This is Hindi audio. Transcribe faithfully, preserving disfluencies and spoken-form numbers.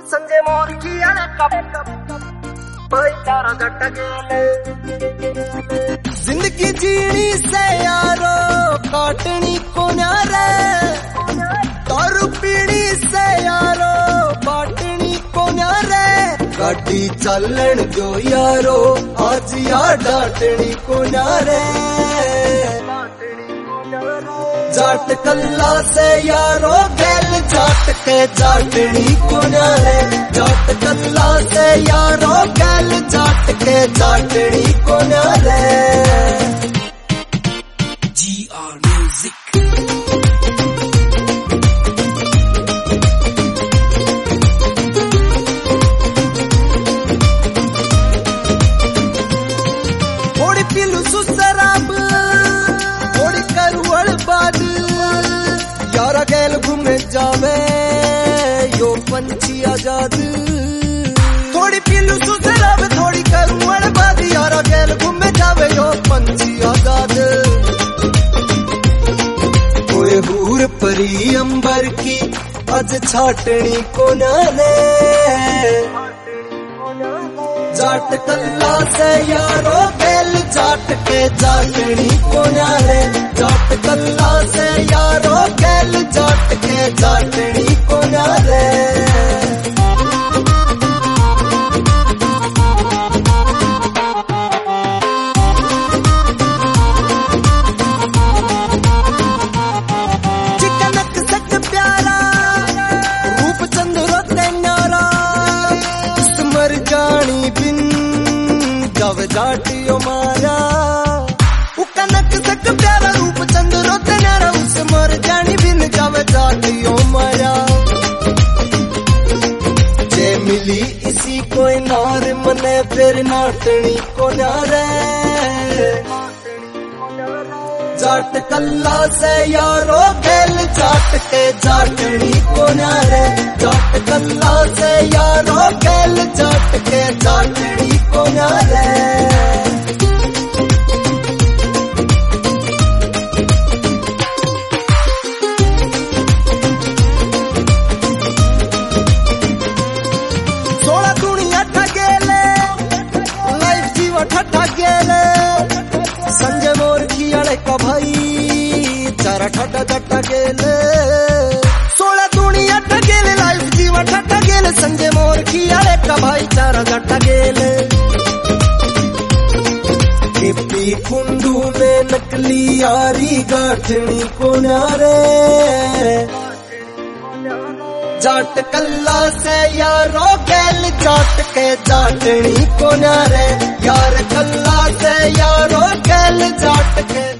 संजय मोर की चारा जट गेले जिंदगी जीनी से यारो काटनी को न्यारे दारू पीनी से यारो बाटनी को न्यारे गाड़ी चलन जो यारो आज यार डाटनी को न्यारे जाट कल्ला से यारो गैल जाट के जाटनी को न्यारे जाट कल्ला से यारो गैल जाट के जाटनी को न्यारे जी आर म्यूजिक थोड़ी पीलू सुसराब थोड़ी करुअल बाद यारा गैल घूमे जावे यो पंछी आजाद थोड़ी पीलू सुसराब थोड़ी करुअल बाद यारा गैल घूमे जावे यो पंछी आजाद कोई हूर परी अंबर की अज छाटनी को नाले जाट कल्ला से यारो गैल जाट के जाटनी को न्यारे जाट कल्ला से यारो गैल जाट के जाटनी को न्यारे चिकनक सक प्यारा रूप चंद्र तेनारा मर जानी बिन जब जाटियो मारा कनक सक प्यारा रूप चंद्रो तेनारा उस मर जानी बिन जब जाटियो मारा जे मिली इसी कोई नार मने फिर नाटनी को नारे जाट कल्ला से यारो गैल जाट के जाटनी को नारे जाट कल्ला से यारो गैल जाट के जाटनी को नारे सोलह दुनिया ठगेले लाइफ जीवा ठट्ठा गेले संजय मोर की अड़े का भाई चारा ठट्ठा जट्टा गेले सोलह दुनिया ठगेले लाइफ जीवा ठट्ठा गेले संजय मोर की अड़े का भाई चारा जट्टा गेले किपी कुंडू में नकली यारी गाठनी को न्यारे जाट कल्ला से यारो गैल जाट के जाटनी को न्यारे यार कल्ला से यारो गैल जाट के